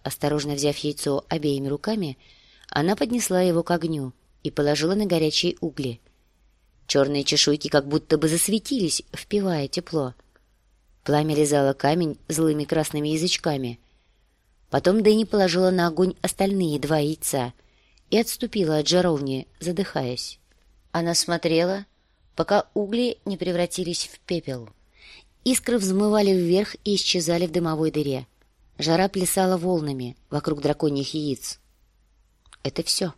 Осторожно взяв яйцо обеими руками, она поднесла его к огню и положила на горячие угли. Черные чешуйки как будто бы засветились, впивая тепло. Пламя лизало камень злыми красными язычками. Потом Дэнни положила на огонь остальные 2 яйца и отступила от жаровни, задыхаясь. Она смотрела, пока угли не превратились в пепел. Искры взмывали вверх и исчезали в дымовой дыре. Жара плясала волнами вокруг драконьих яиц. Это все.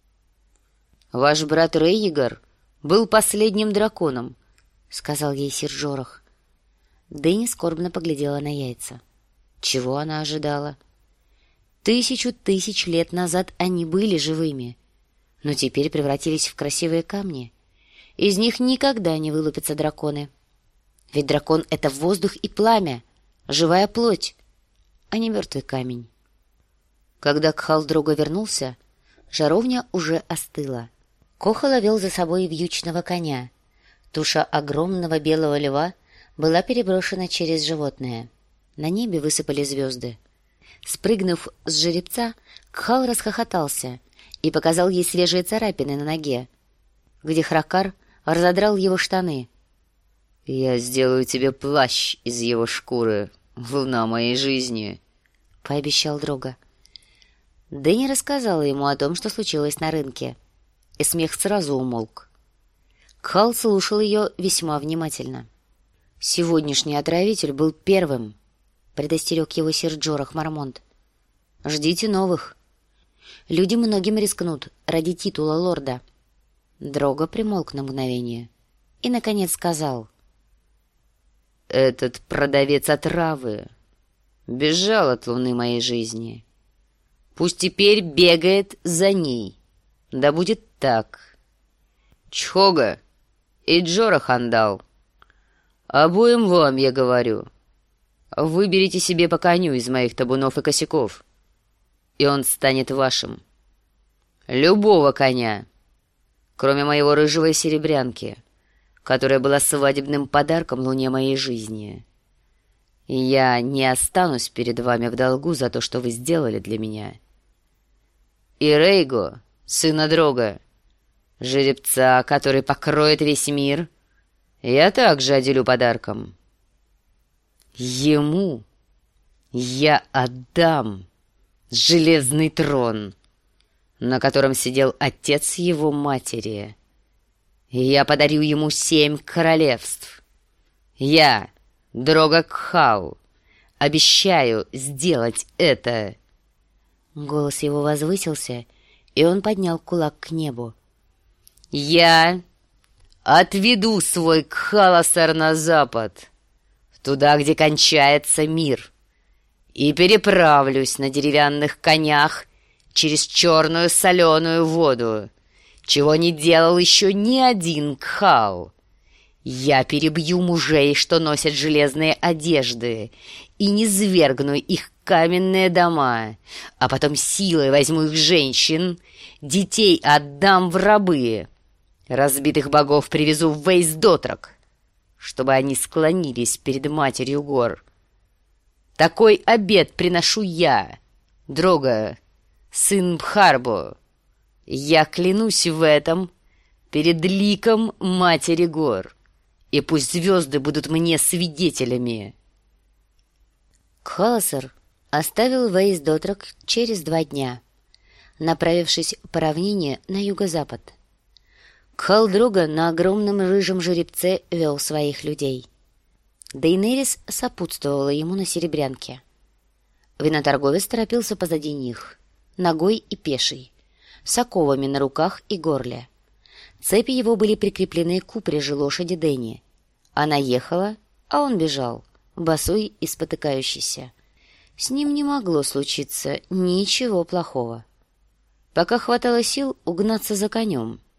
«Ваш брат Рейгар был последним драконом», — сказал ей сир Джорах. Дэнни скорбно поглядела на яйца. Чего она ожидала? 1000 тысяч лет назад они были живыми, но теперь превратились в красивые камни. Из них никогда не вылупятся драконы. Ведь дракон — это воздух и пламя, живая плоть, а не мертвый камень. Когда Кхал-Дрога вернулся, жаровня уже остыла. Кохала вел за собой вьючного коня. Туша огромного белого льва была переброшена через животное. На небе высыпали звезды. Спрыгнув с жеребца, Кхал расхохотался и показал ей свежие царапины на ноге, где Хракар разодрал его штаны. «Я сделаю тебе плащ из его шкуры, волна моей жизни», — пообещал Дрога. Дэнни рассказала ему о том, что случилось на рынке, и смех сразу умолк. Кхал слушал ее весьма внимательно. «Сегодняшний отравитель был первым», — предостерег его сир Джорах Мармонт. «Ждите новых. Люди многим рискнут ради титула лорда». Дрога примолк на мгновение и, наконец, сказал: «Этот продавец отравы бежал от луны моей жизни. Пусть теперь бегает за ней. Да будет так. Чхога и Джорах Андал, обоим вам я говорю, выберите себе по коню из моих табунов и косяков, и он станет вашим. Любого коня, кроме моего рыжего и серебрянки, которая была свадебным подарком луне моей жизни. И я не останусь перед вами в долгу за то, что вы сделали для меня. И Рейго, сына Дрога, жеребца, который покроет весь мир, я также отделю подарком. Ему я отдам железный трон, на котором сидел отец его матери. И я подарю ему 7 королевств. Я, Дрога Кхал, обещаю сделать это». Голос его возвысился, и он поднял кулак к небу. «Я отведу свой Кхаласар на запад, туда, где кончается мир, и переправлюсь на деревянных конях через черную соленую воду, чего не делал еще ни один Кхал. Я перебью мужей, что носят железные одежды, и низвергну их каменные дома, а потом силой возьму их женщин, детей отдам в рабы. Разбитых богов привезу в Вейс-Дотрак, чтобы они склонились перед матерью гор. Такой обет приношу я, Дрога, сын Бхарбо. Я клянусь в этом перед ликом матери гор, и пусть звезды будут мне свидетелями». Кхаласар оставил Вейс-Дотрак через 2 дня, направившись по равнине на юго-запад. Кхал-Дрога на огромном рыжем жеребце вел своих людей. Дейнерис сопутствовала ему на серебрянке. Виноторговец торопился позади них, ногой и пеший, с оковами на руках и горле. Цепи его были прикреплены к упряжи лошади Дэнни. Она ехала, а он бежал, босой и спотыкающийся. С ним не могло случиться ничего плохого. Пока хватало сил угнаться за конем.